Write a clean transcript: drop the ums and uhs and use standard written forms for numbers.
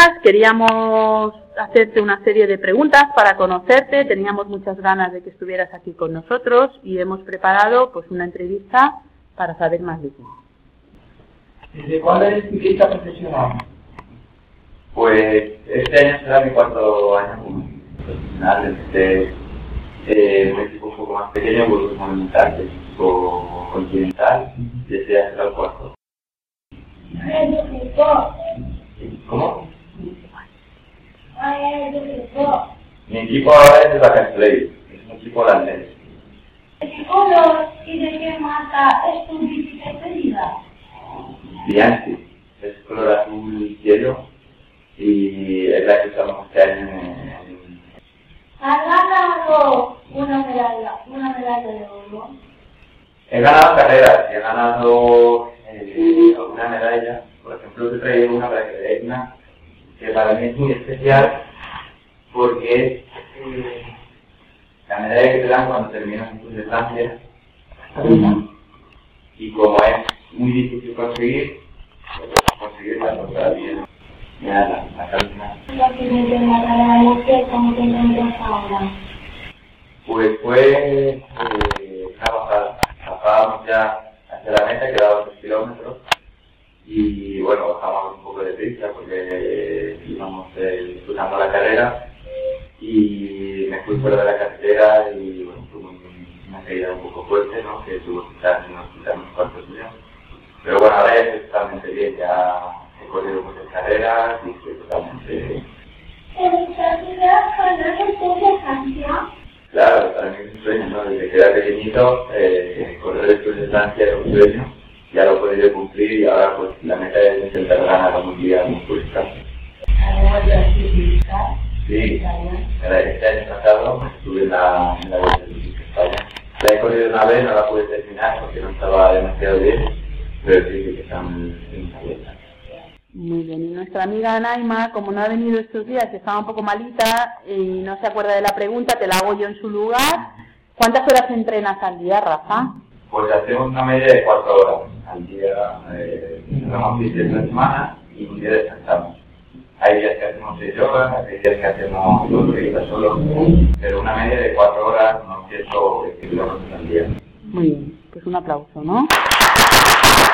días. Queríamos hacerte una serie de preguntas para conocerte. Teníamos muchas ganas de que estuvieras aquí con nosotros y hemos preparado pues una entrevista para saber más de ti. ¿Desde cuándo eres ciclista profesional? Pues este año será mi 4º año como profesional. Empecé un equipo un poco más pequeño, Burgos Monumental, el equipo continental, y este ya será el 4º. ¿Cómo? Mi equipo ahora es el Bacastrey, es un equipo holandés. ¿Qué color y de qué marca es tu bici preferida? Bianchi, es color azul cielo y es la que usamos este año en... ¿Has ganado una medalla de oro? He ganado carreras y he ganado alguna medalla. Por ejemplo, te he traído una para que veáis una que para mí es muy especial porque es la medalla que te dan cuando terminas tus distancias y como es muy difícil conseguirla todavía. Mira la calma. ¿Lo que me dio la carrera de usted, cómo te encuentras ahora? Pues fue una bajada. Bajábamos ya hacia la meta, quedaban 2 kilómetros. Y bueno, bajamos un poco de prisa porque íbamos disfrutando la carrera y me fui fuera de la carretera y bueno, tuve una caída un poco fuerte, ¿no? Que tuvo que estar en el hospital unos cuantos días. Pero bueno, ahora ya estoy totalmente bien, ya he corrido muchas carreras y estoy totalmente bien. ¿Te gustaría correr el Tour de Francia? Claro, para mí es un sueño, ¿no? Desde que era pequeñito, correr el Tour de Francia era un sueño. Ya lo he podido cumplir y ahora pues la meta es intentar ganar la mundial en Pulsar. Sí, este año pasado estuve en la Vuelta Ciclista España. La he corrido una vez, no la pude terminar porque no estaba demasiado bien, pero sí que estamos en esa vuelta. Muy bien, y nuestra amiga Naima, como no ha venido estos días, estaba un poco malita y no se acuerda de la pregunta, te la hago yo en su lugar. ¿Cuántas horas entrenas al día, Rafa? Pues hacemos una media de 4 horas al día, hacemos 6 días a la semana y un día descansamos. Hay días que hacemos 6 horas, hay días que hacemos 2 horitas solo, pero una media de 4 horas, unos 120 kilómetros al día. Muy bien, pues un aplauso, ¿no?